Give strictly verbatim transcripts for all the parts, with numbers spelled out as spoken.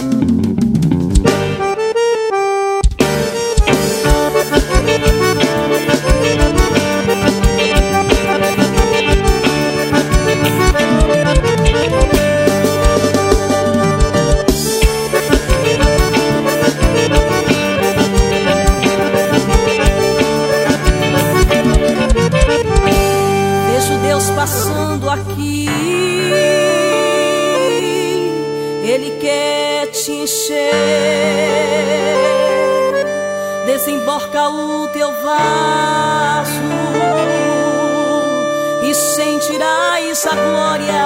Passando aqui, Ele quer te encher. Desemborca o teu vaso e sentirás a glória.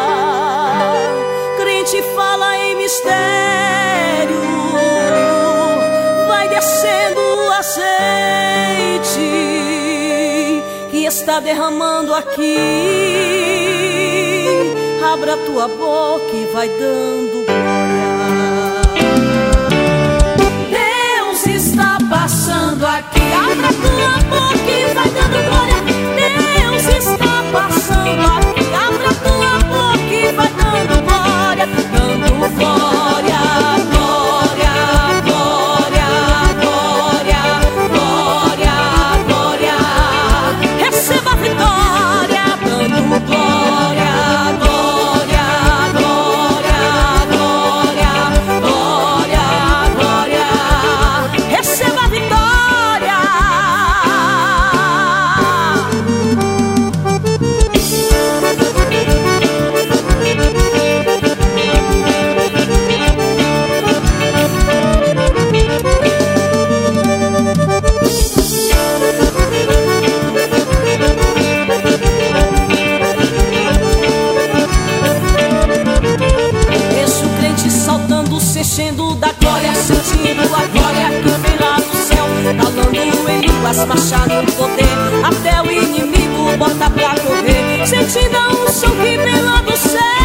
Crente fala em mistério, vai descendo o azeite que está derramando aqui. Abra tua boca e vai dando glória. Deus está passando aqui. Abra tua boca e vai dando glória. Deus está passando aqui. Abra tua boca e vai dando glória. Dando glória, glória, glória, glória, glória, glória. Receba a vitória, dando glória, glória, glória, glória, glória, glória. Receba a vitória. Enchendo da glória, sentindo a glória que vem lá do céu, calando em línguas, machado no poder, até o inimigo bota pra correr, sentindo a unção que vem lá do céu.